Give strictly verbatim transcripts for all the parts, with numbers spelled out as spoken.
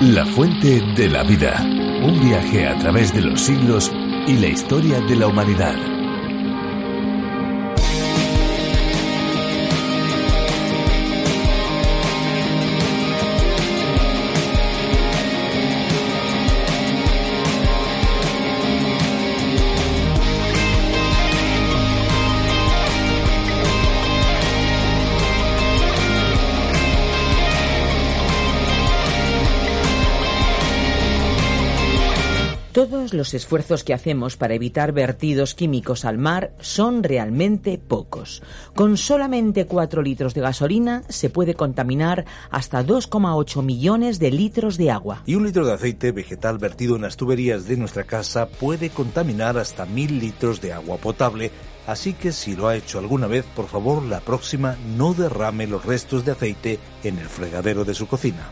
La fuente de la vida. Un viaje a través de los siglos y la historia de la humanidad. Todos los esfuerzos que hacemos para evitar vertidos químicos al mar son realmente pocos. Con solamente cuatro litros de gasolina se puede contaminar hasta dos coma ocho millones de litros de agua. Y un litro de aceite vegetal vertido en las tuberías de nuestra casa puede contaminar hasta mil litros de agua potable. Así que si lo ha hecho alguna vez, por favor, la próxima no derrame los restos de aceite en el fregadero de su cocina.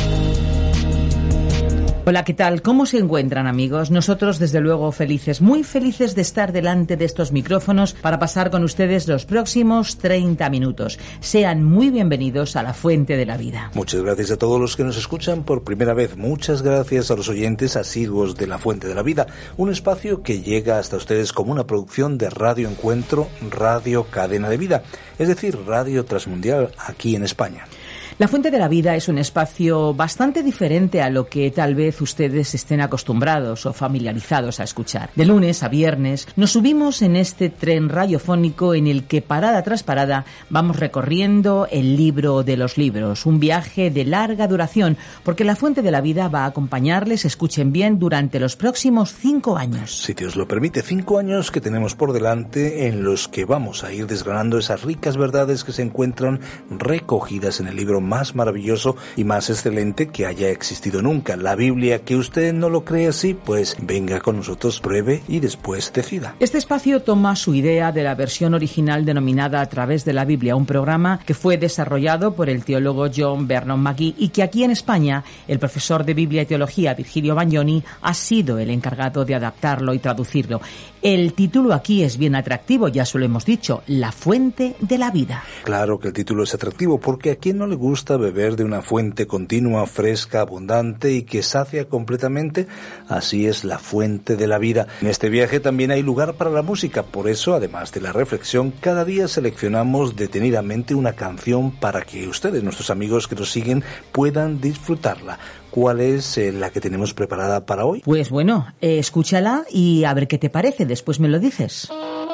Hola, ¿qué tal? ¿Cómo se encuentran, amigos? Nosotros, desde luego, felices, muy felices de estar delante de estos micrófonos para pasar con ustedes los próximos treinta minutos. Sean muy bienvenidos a La Fuente de la Vida. Muchas gracias a todos los que nos escuchan por primera vez. Muchas gracias a los oyentes asiduos de La Fuente de la Vida, un espacio que llega hasta ustedes como una producción de Radio Encuentro, Radio Cadena de Vida, es decir, Radio Transmundial aquí en España. La Fuente de la Vida es un espacio bastante diferente a lo que tal vez ustedes estén acostumbrados o familiarizados a escuchar. De lunes a viernes nos subimos en este tren radiofónico en el que parada tras parada vamos recorriendo el libro de los libros, un viaje de larga duración, porque La Fuente de la Vida va a acompañarles, escuchen bien, durante los próximos cinco años. Si Dios lo permite, cinco años que tenemos por delante en los que vamos a ir desgranando esas ricas verdades que se encuentran recogidas en el libro más maravilloso y más excelente que haya existido nunca, la Biblia. Que usted no lo cree así, pues venga con nosotros, pruebe y después decida. Este espacio toma su idea de la versión original denominada A través de la Biblia, un programa que fue desarrollado por el teólogo John Vernon McGee y que aquí en España el profesor de Biblia y Teología Virgilio Bagnoni ha sido el encargado de adaptarlo y traducirlo. El título aquí es bien atractivo, ya se lo hemos dicho, La Fuente de la Vida. Claro que el título es atractivo, porque a quién no le gusta beber de una fuente continua, fresca, abundante y que sacia completamente. Así es la fuente de la vida. En este viaje también hay lugar para la música, por eso, además de la reflexión, cada día seleccionamos detenidamente una canción para que ustedes, nuestros amigos que nos siguen, puedan disfrutarla. ¿Cuál es eh, la que tenemos preparada para hoy? Pues bueno, eh, escúchala y a ver qué te parece, después me lo dices.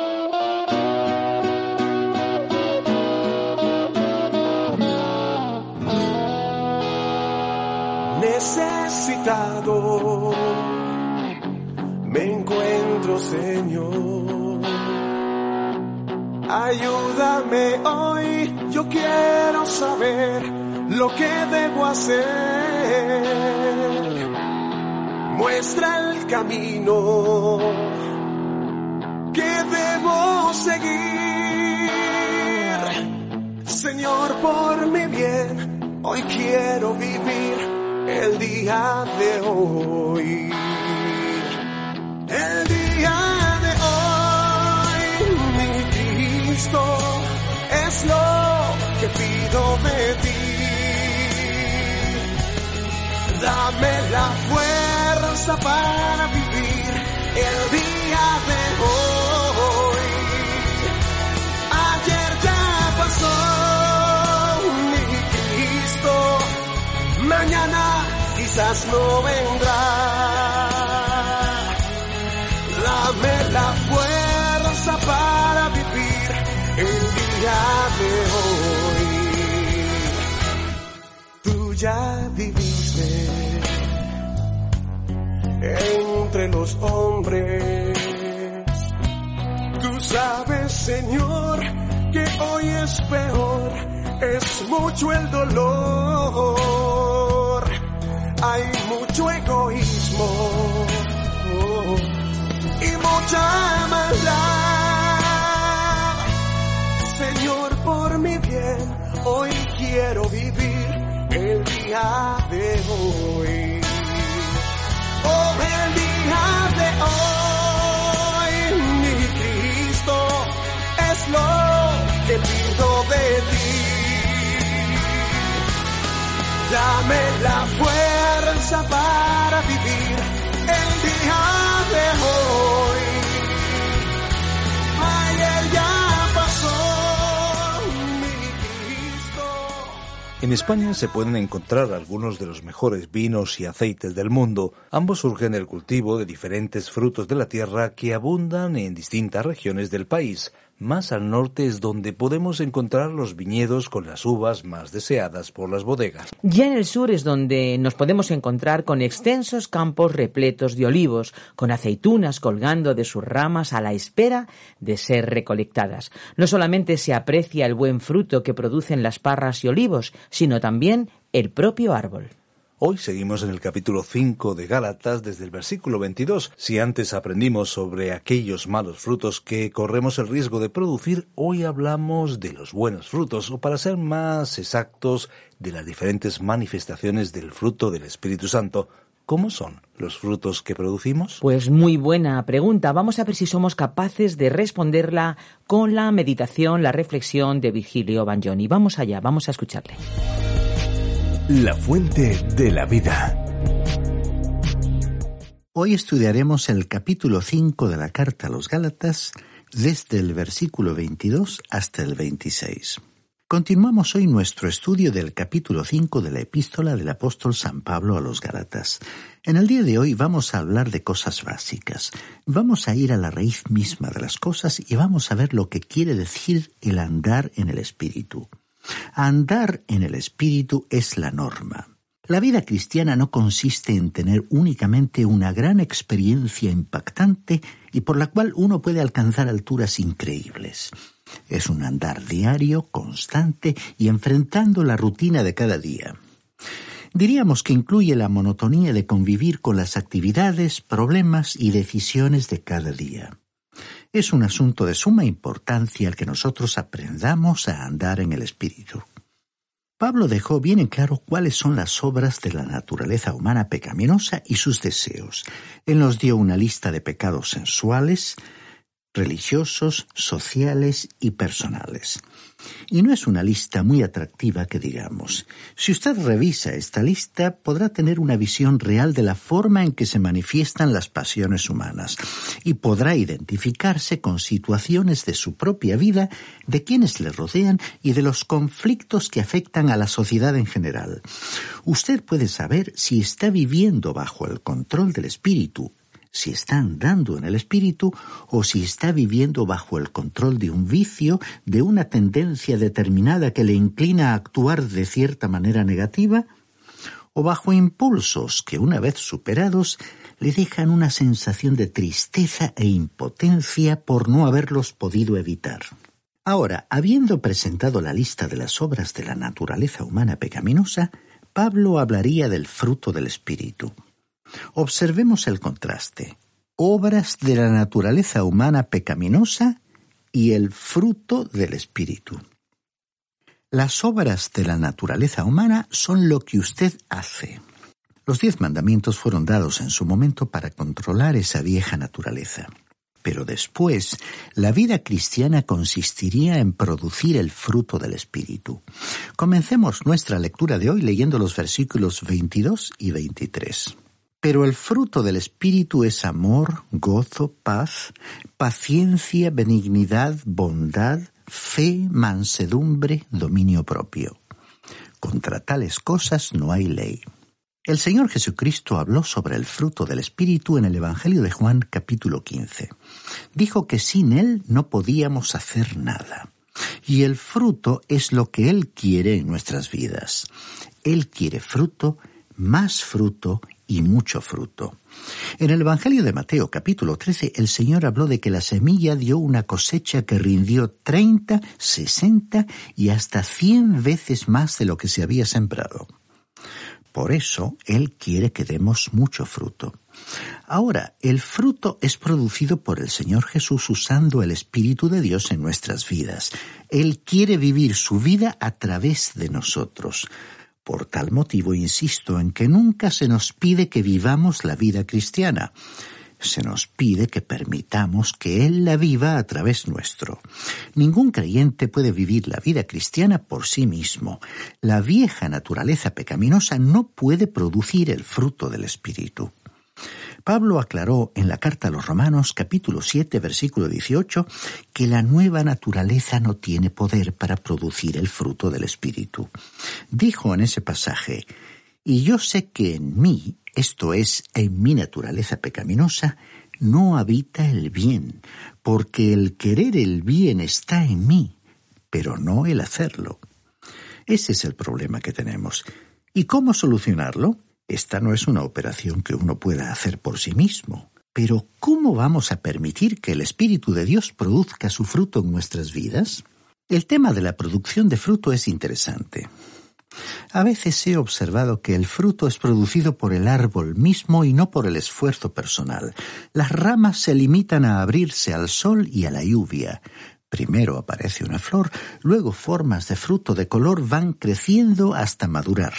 Necesitado me encuentro, Señor. Ayúdame hoy, yo quiero saber lo que debo hacer. Muestra el camino que debo seguir. Señor, por mi bien, hoy quiero vivir el día de hoy. El día de hoy, mi Cristo, es lo que pido de ti. Dame la fuerza para vivir el día de hoy. Ayer ya pasó, mi Cristo, mañana quizás no vendrá. Dame la fuerza para vivir el día de hoy. Tú ya viviste entre los hombres. Tú sabes, Señor, que hoy es peor, es mucho el dolor, hay mucho egoísmo y mucha maldad. Señor, por mi bien, hoy quiero vivir el día de hoy. Oh, el día de hoy, mi Cristo, es lo que pido de ti. Dame la fuerza fuerza para vivir el día de hoy. Ay, él ya pasó, mi Cristo. En España se pueden encontrar algunos de los mejores vinos y aceites del mundo. Ambos surgen del cultivo de diferentes frutos de la tierra que abundan en distintas regiones del país. Más al norte es donde podemos encontrar los viñedos con las uvas más deseadas por las bodegas. Ya en el sur es donde nos podemos encontrar con extensos campos repletos de olivos, con aceitunas colgando de sus ramas a la espera de ser recolectadas. No solamente se aprecia el buen fruto que producen las parras y olivos, sino también el propio árbol. Hoy seguimos en el capítulo cinco de Gálatas desde el versículo veintidós. Si antes aprendimos sobre aquellos malos frutos que corremos el riesgo de producir, hoy hablamos de los buenos frutos, o para ser más exactos, de las diferentes manifestaciones del fruto del Espíritu Santo. ¿Cómo son los frutos que producimos? Pues muy buena pregunta. Vamos a ver si somos capaces de responderla con la meditación, la reflexión de Virgilio Bagnoni. Vamos allá, vamos a escucharle. La fuente de la vida. Hoy estudiaremos el capítulo cinco de la carta a los Gálatas, desde el versículo veintidós hasta el veintiséis. Continuamos hoy nuestro estudio del capítulo cinco de la epístola del apóstol San Pablo a los Gálatas. En el día de hoy vamos a hablar de cosas básicas. Vamos a ir a la raíz misma de las cosas y vamos a ver lo que quiere decir el andar en el Espíritu. Andar en el Espíritu es la norma. La vida cristiana no consiste en tener únicamente una gran experiencia impactante y por la cual uno puede alcanzar alturas increíbles. Es un andar diario, constante y enfrentando la rutina de cada día. Diríamos que incluye la monotonía de convivir con las actividades, problemas y decisiones de cada día. Es un asunto de suma importancia el que nosotros aprendamos a andar en el Espíritu. Pablo dejó bien en claro cuáles son las obras de la naturaleza humana pecaminosa y sus deseos. Él nos dio una lista de pecados sensuales, religiosos, sociales y personales. Y no es una lista muy atractiva que digamos. Si usted revisa esta lista, podrá tener una visión real de la forma en que se manifiestan las pasiones humanas y podrá identificarse con situaciones de su propia vida, de quienes le rodean y de los conflictos que afectan a la sociedad en general. Usted puede saber si está viviendo bajo el control del Espíritu, si está andando en el Espíritu o si está viviendo bajo el control de un vicio, de una tendencia determinada que le inclina a actuar de cierta manera negativa, o bajo impulsos que una vez superados le dejan una sensación de tristeza e impotencia por no haberlos podido evitar. Ahora, habiendo presentado la lista de las obras de la naturaleza humana pecaminosa, Pablo hablaría del fruto del Espíritu. Observemos el contraste. Obras de la naturaleza humana pecaminosa y el fruto del Espíritu. Las obras de la naturaleza humana son lo que usted hace. Los diez mandamientos fueron dados en su momento para controlar esa vieja naturaleza. Pero después, la vida cristiana consistiría en producir el fruto del Espíritu. Comencemos nuestra lectura de hoy leyendo los versículos veintidós y veintitrés. Pero el fruto del Espíritu es amor, gozo, paz, paciencia, benignidad, bondad, fe, mansedumbre, dominio propio. Contra tales cosas no hay ley. El Señor Jesucristo habló sobre el fruto del Espíritu en el Evangelio de Juan capítulo quince. Dijo que sin Él no podíamos hacer nada. Y el fruto es lo que Él quiere en nuestras vidas. Él quiere fruto, más fruto y mucho fruto. En el Evangelio de Mateo capítulo trece, el Señor habló de que la semilla dio una cosecha que rindió treinta, sesenta y hasta cien veces más de lo que se había sembrado. Por eso, Él quiere que demos mucho fruto. Ahora, el fruto es producido por el Señor Jesús usando el Espíritu de Dios en nuestras vidas. Él quiere vivir su vida a través de nosotros. Por tal motivo insisto en que nunca se nos pide que vivamos la vida cristiana. Se nos pide que permitamos que Él la viva a través nuestro. Ningún creyente puede vivir la vida cristiana por sí mismo. La vieja naturaleza pecaminosa no puede producir el fruto del Espíritu. Pablo aclaró en la carta a los Romanos, capítulo siete, versículo dieciocho, que la nueva naturaleza no tiene poder para producir el fruto del Espíritu. Dijo en ese pasaje: «Y yo sé que en mí, esto es, en mi naturaleza pecaminosa, no habita el bien, porque el querer el bien está en mí, pero no el hacerlo». Ese es el problema que tenemos. ¿Y cómo solucionarlo? Esta no es una operación que uno pueda hacer por sí mismo. Pero ¿cómo vamos a permitir que el Espíritu de Dios produzca su fruto en nuestras vidas? El tema de la producción de fruto es interesante. A veces he observado que el fruto es producido por el árbol mismo y no por el esfuerzo personal. Las ramas se limitan a abrirse al sol y a la lluvia. Primero aparece una flor, luego formas de fruto de color van creciendo hasta madurar.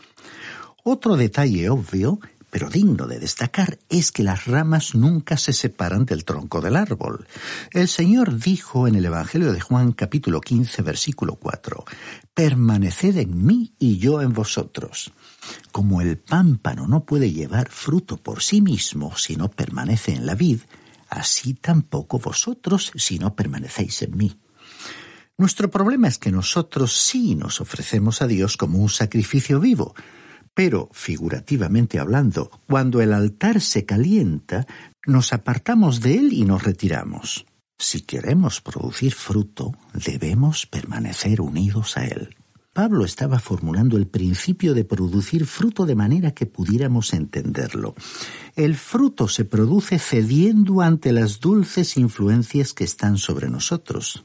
Otro detalle obvio, pero digno de destacar, es que las ramas nunca se separan del tronco del árbol. El Señor dijo en el Evangelio de Juan, capítulo quince, versículo cuatro, «Permaneced en mí y yo en vosotros». Como el pámpano no puede llevar fruto por sí mismo si no permanece en la vid, así tampoco vosotros si no permanecéis en mí. Nuestro problema es que nosotros sí nos ofrecemos a Dios como un sacrificio vivo, pero, figurativamente hablando, cuando el altar se calienta, nos apartamos de él y nos retiramos. Si queremos producir fruto, debemos permanecer unidos a él. Pablo estaba formulando el principio de producir fruto de manera que pudiéramos entenderlo. El fruto se produce cediendo ante las dulces influencias que están sobre nosotros.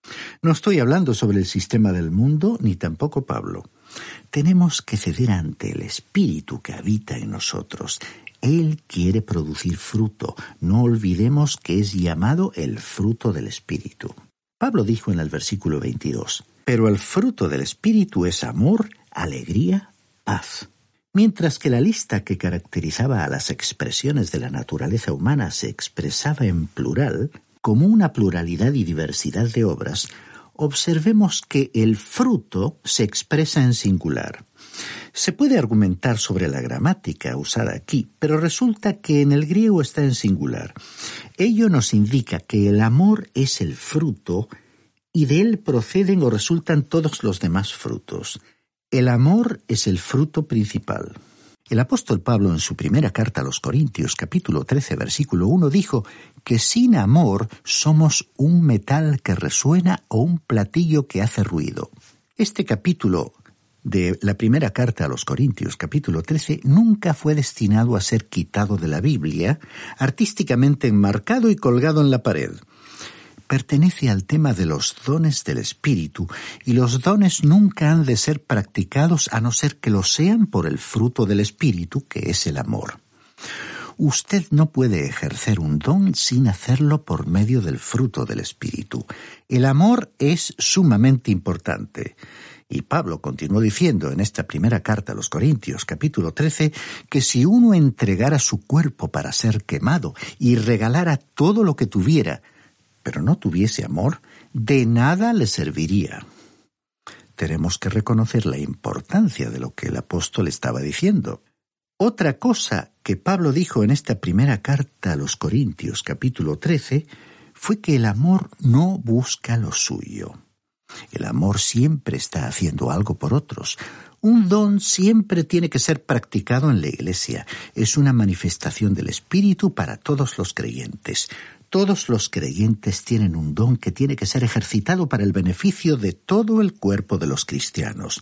No estoy hablando sobre el sistema del mundo, ni tampoco Pablo. Tenemos que ceder ante el Espíritu que habita en nosotros. Él quiere producir fruto. No olvidemos que es llamado el fruto del Espíritu. Pablo dijo en el versículo veintidós, «Pero el fruto del Espíritu es amor, alegría, paz». Mientras que la lista que caracterizaba a las expresiones de la naturaleza humana se expresaba en plural, como una pluralidad y diversidad de obras, observemos que el fruto se expresa en singular. Se puede argumentar sobre la gramática usada aquí, pero resulta que en el griego está en singular. Ello nos indica que el amor es el fruto y de él proceden o resultan todos los demás frutos. El amor es el fruto principal. El apóstol Pablo en su primera carta a los Corintios, capítulo trece, versículo uno, dijo que sin amor somos un metal que resuena o un platillo que hace ruido. Este capítulo de la primera carta a los Corintios, capítulo trece, nunca fue destinado a ser quitado de la Biblia, artísticamente enmarcado y colgado en la pared. Pertenece al tema de los dones del Espíritu, y los dones nunca han de ser practicados a no ser que lo sean por el fruto del Espíritu, que es el amor. Usted no puede ejercer un don sin hacerlo por medio del fruto del Espíritu. El amor es sumamente importante. Y Pablo continuó diciendo en esta primera carta a los Corintios, capítulo trece, que si uno entregara su cuerpo para ser quemado y regalara todo lo que tuviera, pero no tuviese amor, de nada le serviría. Tenemos que reconocer la importancia de lo que el apóstol estaba diciendo. Otra cosa que Pablo dijo en esta primera carta a los Corintios, capítulo trece, fue que el amor no busca lo suyo. El amor siempre está haciendo algo por otros. Un don siempre tiene que ser practicado en la Iglesia. Es una manifestación del Espíritu para todos los creyentes. Todos los creyentes tienen un don que tiene que ser ejercitado para el beneficio de todo el cuerpo de los cristianos.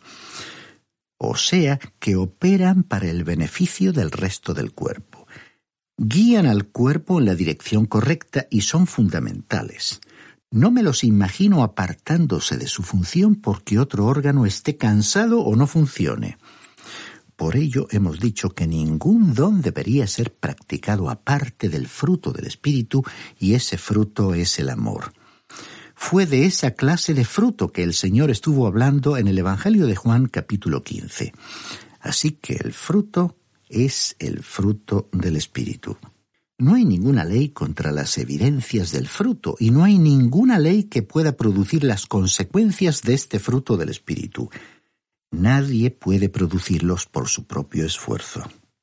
O sea, que operan para el beneficio del resto del cuerpo. Guían al cuerpo en la dirección correcta y son fundamentales. No me los imagino apartándose de su función porque otro órgano esté cansado o no funcione. Por ello hemos dicho que ningún don debería ser practicado aparte del fruto del Espíritu, y ese fruto es el amor. Fue de esa clase de fruto que el Señor estuvo hablando en el Evangelio de Juan, capítulo quince. Así que el fruto es el fruto del Espíritu. No hay ninguna ley contra las evidencias del fruto, y no hay ninguna ley que pueda producir las consecuencias de este fruto del Espíritu. Nadie puede producirlos por su propio esfuerzo.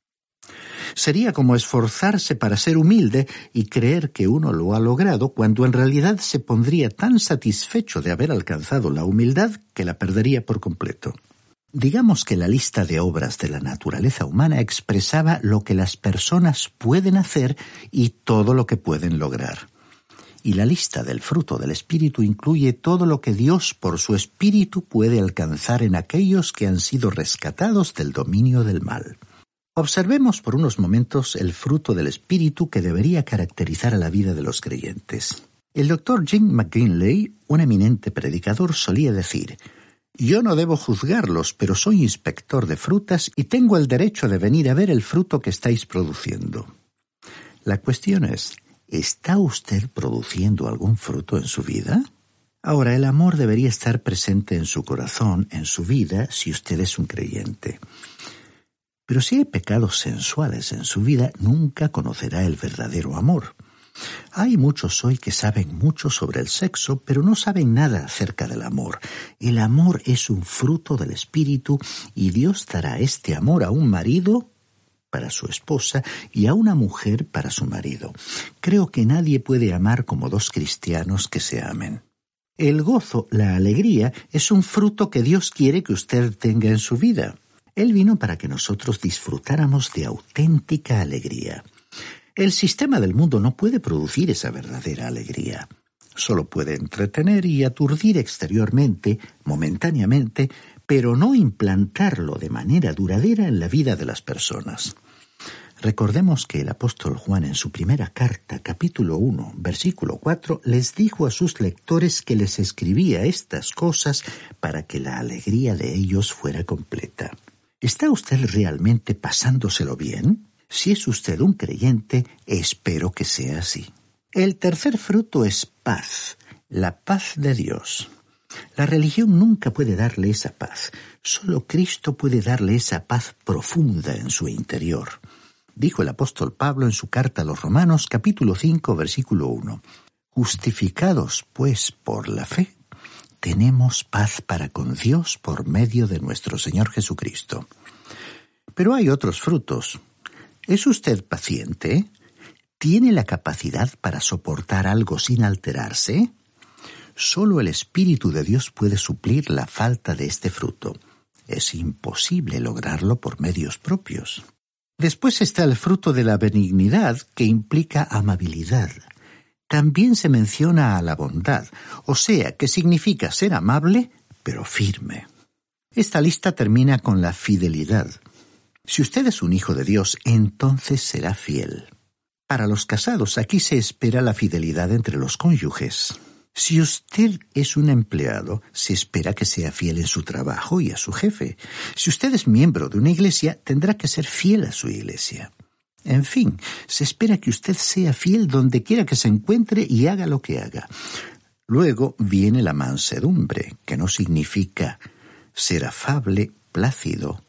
Sería como esforzarse para ser humilde y creer que uno lo ha logrado, cuando en realidad se pondría tan satisfecho de haber alcanzado la humildad que la perdería por completo. Digamos que la lista de obras de la naturaleza humana expresaba lo que las personas pueden hacer y todo lo que pueden lograr. Y la lista del fruto del Espíritu incluye todo lo que Dios por su Espíritu puede alcanzar en aquellos que han sido rescatados del dominio del mal. Observemos por unos momentos el fruto del Espíritu que debería caracterizar a la vida de los creyentes. El doctor Jim McGinley, un eminente predicador, solía decir: «Yo no debo juzgarlos, pero soy inspector de frutas y tengo el derecho de venir a ver el fruto que estáis produciendo». La cuestión es, ¿está usted produciendo algún fruto en su vida? Ahora, el amor debería estar presente en su corazón, en su vida, si usted es un creyente. Pero si hay pecados sensuales en su vida, nunca conocerá el verdadero amor. Hay muchos hoy que saben mucho sobre el sexo, pero no saben nada acerca del amor. El amor es un fruto del Espíritu y Dios dará este amor a un marido para su esposa y a una mujer para su marido. Creo que nadie puede amar como dos cristianos que se amen. El gozo, la alegría, es un fruto que Dios quiere que usted tenga en su vida. Él vino para que nosotros disfrutáramos de auténtica alegría. El sistema del mundo no puede producir esa verdadera alegría. Solo puede entretener y aturdir exteriormente, momentáneamente, pero no implantarlo de manera duradera en la vida de las personas. Recordemos que el apóstol Juan en su primera carta, capítulo uno, versículo cuatro, les dijo a sus lectores que les escribía estas cosas para que la alegría de ellos fuera completa. ¿Está usted realmente pasándoselo bien? Si es usted un creyente, espero que sea así. El tercer fruto es paz, la paz de Dios. La religión nunca puede darle esa paz. Solo Cristo puede darle esa paz profunda en su interior. Dijo el apóstol Pablo en su carta a los Romanos, capítulo cinco, versículo uno. Justificados, pues, por la fe, tenemos paz para con Dios por medio de nuestro Señor Jesucristo. Pero hay otros frutos. ¿Es usted paciente? ¿Tiene la capacidad para soportar algo sin alterarse? Solo el Espíritu de Dios puede suplir la falta de este fruto. Es imposible lograrlo por medios propios. Después está el fruto de la benignidad, que implica amabilidad. También se menciona a la bondad, o sea, que significa ser amable, pero firme. Esta lista termina con la fidelidad. Si usted es un hijo de Dios, entonces será fiel. Para los casados, aquí se espera la fidelidad entre los cónyuges. Si usted es un empleado, se espera que sea fiel en su trabajo y a su jefe. Si usted es miembro de una iglesia, tendrá que ser fiel a su iglesia. En fin, se espera que usted sea fiel donde quiera que se encuentre y haga lo que haga. Luego viene la mansedumbre, que no significa ser afable, plácido.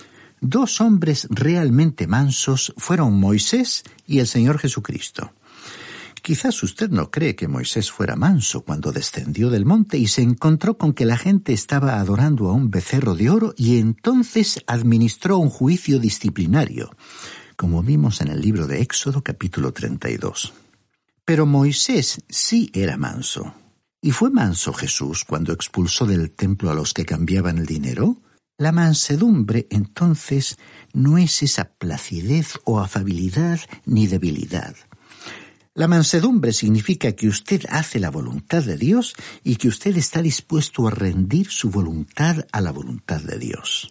Dos hombres realmente mansos fueron Moisés y el Señor Jesucristo. Quizás usted no cree que Moisés fuera manso cuando descendió del monte y se encontró con que la gente estaba adorando a un becerro de oro y entonces administró un juicio disciplinario, como vimos en el libro de Éxodo capítulo treinta y dos. Pero Moisés sí era manso. ¿Y fue manso Jesús cuando expulsó del templo a los que cambiaban el dinero? La mansedumbre, entonces, no es esa placidez o afabilidad ni debilidad. La mansedumbre significa que usted hace la voluntad de Dios y que usted está dispuesto a rendir su voluntad a la voluntad de Dios.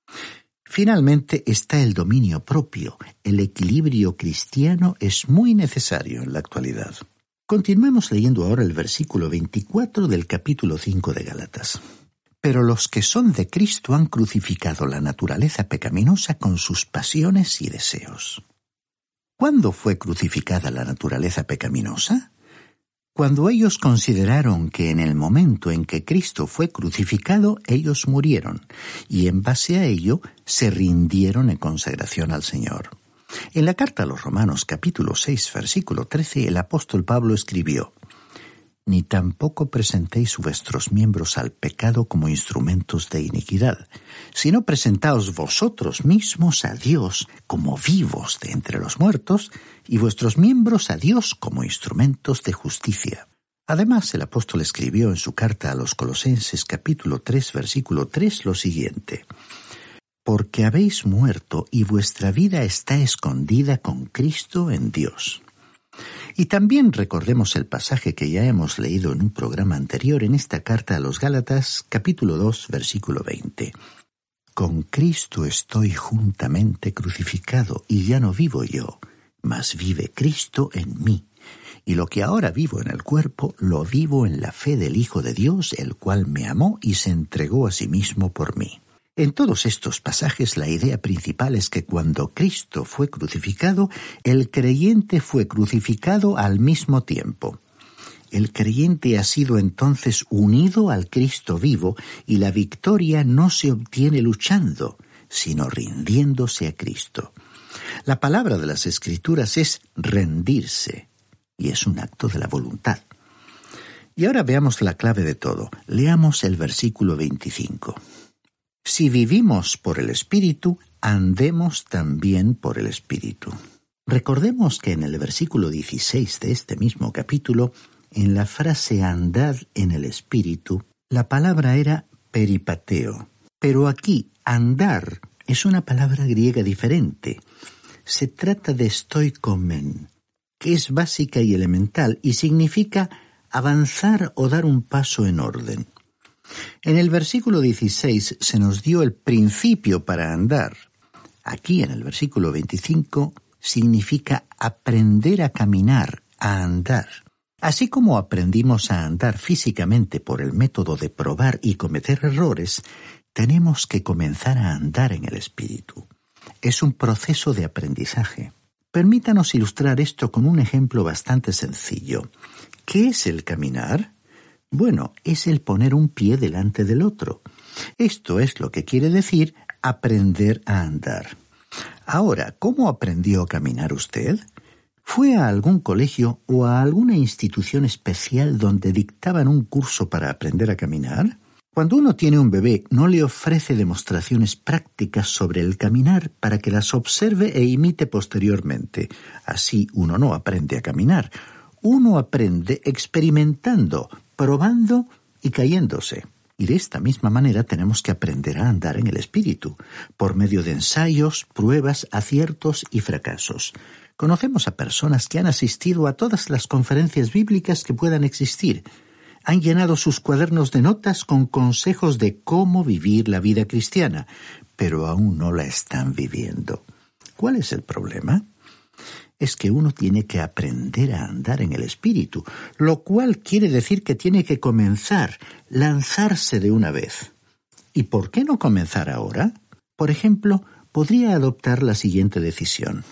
Finalmente está el dominio propio. El equilibrio cristiano es muy necesario en la actualidad. Continuemos leyendo ahora el versículo veinticuatro del capítulo cinco de Gálatas. Pero los que son de Cristo han crucificado la naturaleza pecaminosa con sus pasiones y deseos. ¿Cuándo fue crucificada la naturaleza pecaminosa? Cuando ellos consideraron que en el momento en que Cristo fue crucificado, ellos murieron, y en base a ello se rindieron en consagración al Señor. En la carta a los Romanos capítulo seis versículo trece el apóstol Pablo escribió: «Ni tampoco presentéis vuestros miembros al pecado como instrumentos de iniquidad, sino presentaos vosotros mismos a Dios como vivos de entre los muertos, y vuestros miembros a Dios como instrumentos de justicia». Además, el apóstol escribió en su carta a los Colosenses capítulo tres versículo tres lo siguiente: «Porque habéis muerto y vuestra vida está escondida con Cristo en Dios». Y también recordemos el pasaje que ya hemos leído en un programa anterior en esta carta a los Gálatas, capítulo dos, versículo veinte. «Con Cristo estoy juntamente crucificado, y ya no vivo yo, mas vive Cristo en mí. Y lo que ahora vivo en el cuerpo, lo vivo en la fe del Hijo de Dios, el cual me amó y se entregó a sí mismo por mí». En todos estos pasajes la idea principal es que cuando Cristo fue crucificado, el creyente fue crucificado al mismo tiempo. El creyente ha sido entonces unido al Cristo vivo, y la victoria no se obtiene luchando, sino rindiéndose a Cristo. La palabra de las Escrituras es rendirse, y es un acto de la voluntad. Y ahora veamos la clave de todo. Leamos el versículo veinticinco. «Si vivimos por el Espíritu, andemos también por el Espíritu». Recordemos que en el versículo dieciséis de este mismo capítulo, en la frase andad en el Espíritu, la palabra era peripateo. Pero aquí, andar es una palabra griega diferente. Se trata de stoikomen, que es básica y elemental y significa avanzar o dar un paso en orden. En el versículo dieciséis se nos dio el principio para andar. Aquí en el versículo veinticinco significa aprender a caminar, a andar. Así como aprendimos a andar físicamente por el método de probar y cometer errores, tenemos que comenzar a andar en el Espíritu. Es un proceso de aprendizaje. Permítanos ilustrar esto con un ejemplo bastante sencillo. ¿Qué es el caminar? Bueno, es el poner un pie delante del otro. Esto es lo que quiere decir aprender a andar. Ahora, ¿cómo aprendió a caminar usted? ¿Fue a algún colegio o a alguna institución especial donde dictaban un curso para aprender a caminar? Cuando uno tiene un bebé, no le ofrece demostraciones prácticas sobre el caminar para que las observe e imite posteriormente. Así uno no aprende a caminar. Uno aprende experimentando, probando y cayéndose. Y de esta misma manera tenemos que aprender a andar en el Espíritu, por medio de ensayos, pruebas, aciertos y fracasos. Conocemos a personas que han asistido a todas las conferencias bíblicas que puedan existir. Han llenado sus cuadernos de notas con consejos de cómo vivir la vida cristiana, pero aún no la están viviendo. ¿Cuál es el problema? Es que uno tiene que aprender a andar en el Espíritu, lo cual quiere decir que tiene que comenzar, lanzarse de una vez. ¿Y por qué no comenzar ahora? Por ejemplo, podría adoptar la siguiente decisión.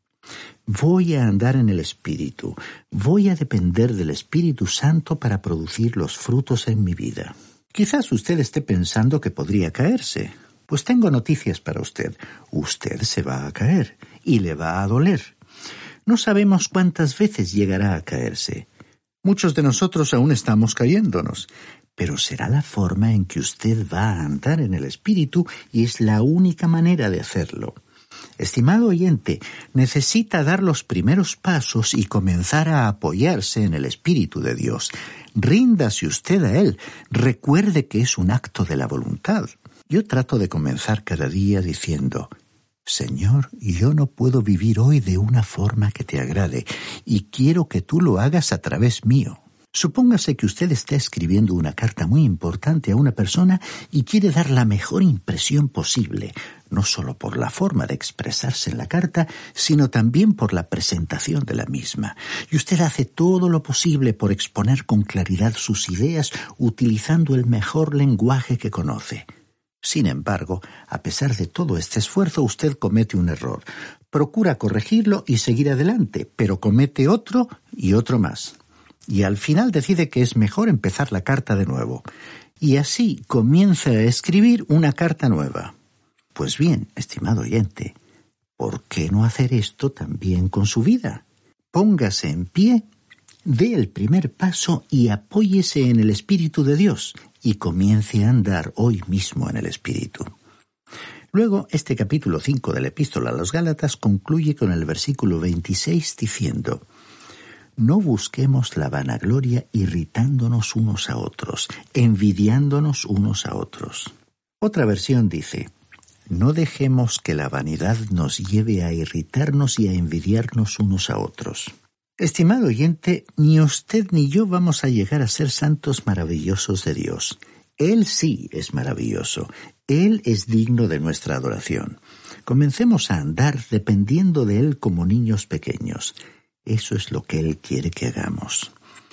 Voy a andar en el Espíritu, voy a depender del Espíritu Santo para producir los frutos en mi vida. Quizás usted esté pensando que podría caerse. Pues tengo noticias para usted. Usted se va a caer y le va a doler. No sabemos cuántas veces llegará a caerse. Muchos de nosotros aún estamos cayéndonos, pero será la forma en que usted va a andar en el Espíritu y es la única manera de hacerlo. Estimado oyente, necesita dar los primeros pasos y comenzar a apoyarse en el Espíritu de Dios. Ríndase usted a Él. Recuerde que es un acto de la voluntad. Yo trato de comenzar cada día diciendo: Señor, yo no puedo vivir hoy de una forma que te agrade, y quiero que tú lo hagas a través mío. Supóngase que usted está escribiendo una carta muy importante a una persona y quiere dar la mejor impresión posible, no solo por la forma de expresarse en la carta, sino también por la presentación de la misma. Y usted hace todo lo posible por exponer con claridad sus ideas, utilizando el mejor lenguaje que conoce. Sin embargo, a pesar de todo este esfuerzo, usted comete un error. Procura corregirlo y seguir adelante, pero comete otro y otro más. Y al final decide que es mejor empezar la carta de nuevo. Y así comienza a escribir una carta nueva. Pues bien, estimado oyente, ¿por qué no hacer esto también con su vida? Póngase en pie, dé el primer paso y apóyese en el Espíritu de Dios y comience a andar hoy mismo en el Espíritu. Luego, este capítulo cinco de la Epístola a los Gálatas concluye con el versículo veintiséis diciendo: no busquemos la vanagloria irritándonos unos a otros, envidiándonos unos a otros. Otra versión dice: no dejemos que la vanidad nos lleve a irritarnos y a envidiarnos unos a otros. Estimado oyente, ni usted ni yo vamos a llegar a ser santos maravillosos de Dios. Él sí es maravilloso. Él es digno de nuestra adoración. Comencemos a andar dependiendo de Él como niños pequeños. Eso es lo que Él quiere que hagamos.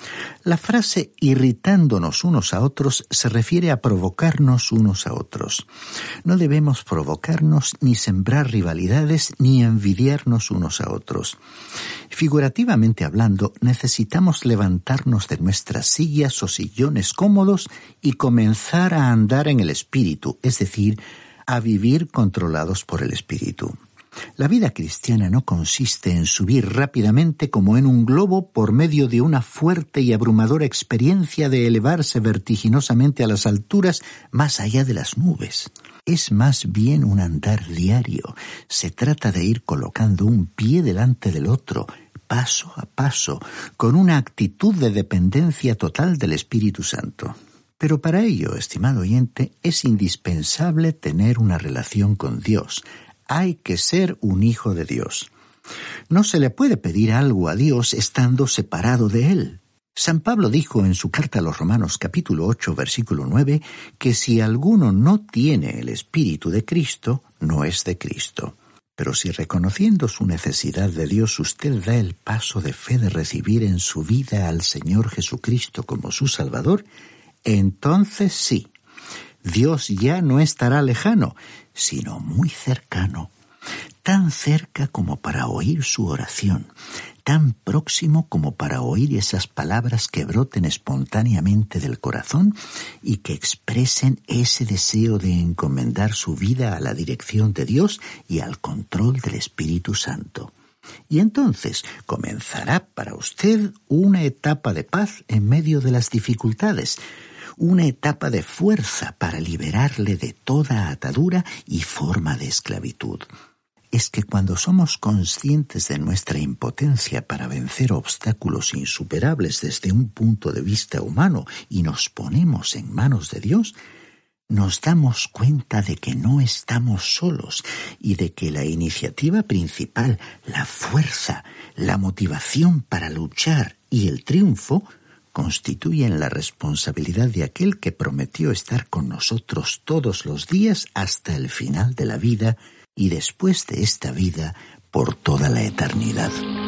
La frase irritándonos unos a otros se refiere a provocarnos unos a otros. No debemos provocarnos ni sembrar rivalidades ni envidiarnos unos a otros. Figurativamente hablando, necesitamos levantarnos de nuestras sillas o sillones cómodos y comenzar a andar en el Espíritu, es decir, a vivir controlados por el Espíritu. La vida cristiana no consiste en subir rápidamente como en un globo por medio de una fuerte y abrumadora experiencia de elevarse vertiginosamente a las alturas más allá de las nubes. Es más bien un andar diario. Se trata de ir colocando un pie delante del otro, paso a paso, con una actitud de dependencia total del Espíritu Santo. Pero para ello, estimado oyente, es indispensable tener una relación con Dios. Hay que ser un hijo de Dios. No se le puede pedir algo a Dios estando separado de Él. San Pablo dijo en su carta a los Romanos capítulo ocho versículo nueve que si alguno no tiene el Espíritu de Cristo, no es de Cristo. Pero si reconociendo su necesidad de Dios usted da el paso de fe de recibir en su vida al Señor Jesucristo como su Salvador, entonces sí, Dios ya no estará lejano, sino muy cercano, tan cerca como para oír su oración, tan próximo como para oír esas palabras que broten espontáneamente del corazón y que expresen ese deseo de encomendar su vida a la dirección de Dios y al control del Espíritu Santo. Y entonces comenzará para usted una etapa de paz en medio de las dificultades, una etapa de fuerza para liberarle de toda atadura y forma de esclavitud. Es que cuando somos conscientes de nuestra impotencia para vencer obstáculos insuperables desde un punto de vista humano y nos ponemos en manos de Dios, nos damos cuenta de que no estamos solos y de que la iniciativa principal, la fuerza, la motivación para luchar y el triunfo constituyen la responsabilidad de aquel que prometió estar con nosotros todos los días hasta el final de la vida y después de esta vida por toda la eternidad.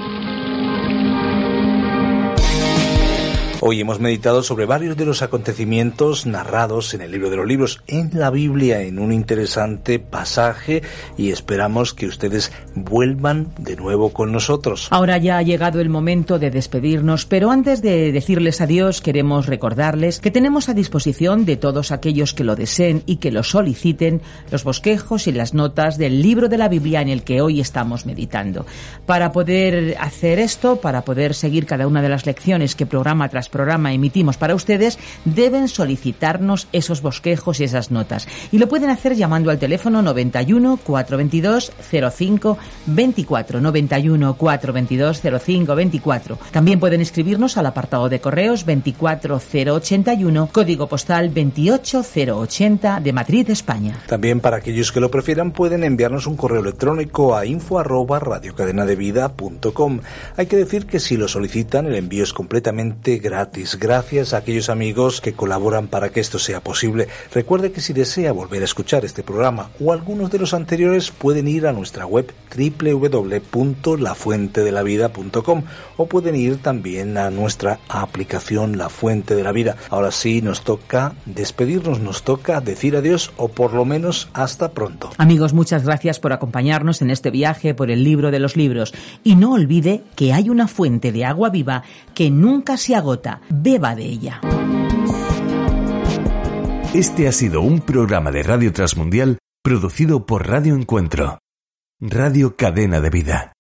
Hoy hemos meditado sobre varios de los acontecimientos narrados en el libro de los libros, en la Biblia, en un interesante pasaje, y esperamos que ustedes vuelvan de nuevo con nosotros. Ahora ya ha llegado el momento de despedirnos, pero antes de decirles adiós queremos recordarles que tenemos a disposición de todos aquellos que lo deseen y que lo soliciten los bosquejos y las notas del libro de la Biblia en el que hoy estamos meditando. Para poder hacer esto, para poder seguir cada una de las lecciones que programa tras programa emitimos para ustedes, deben solicitarnos esos bosquejos y esas notas. Y lo pueden hacer llamando al teléfono noventa y uno, cuatrocientos veintidós, cero cinco veinticuatro, noventa y uno, cuatrocientos veintidós, cero cinco veinticuatro. También pueden escribirnos al apartado de correos veinticuatro mil ochenta y uno, código postal veintiocho mil ochenta de Madrid, España. También para aquellos que lo prefieran pueden enviarnos un correo electrónico a info arroba radiocadenadevida punto com. Hay que decir que si lo solicitan el envío es completamente gratis. Gracias a aquellos amigos que colaboran para que esto sea posible. Recuerde que si desea volver a escuchar este programa o algunos de los anteriores pueden ir a nuestra web doble u doble u doble u punto la fuente de la vida punto com o pueden ir también a nuestra aplicación La Fuente de la Vida. Ahora sí nos toca despedirnos, nos toca decir adiós o por lo menos hasta pronto. Amigos, muchas gracias por acompañarnos en este viaje por el libro de los libros y no olvide que hay una fuente de agua viva que nunca se agota. Beba de ella. Este ha sido un programa de Radio Transmundial producido por Radio Encuentro. Radio Cadena de Vida.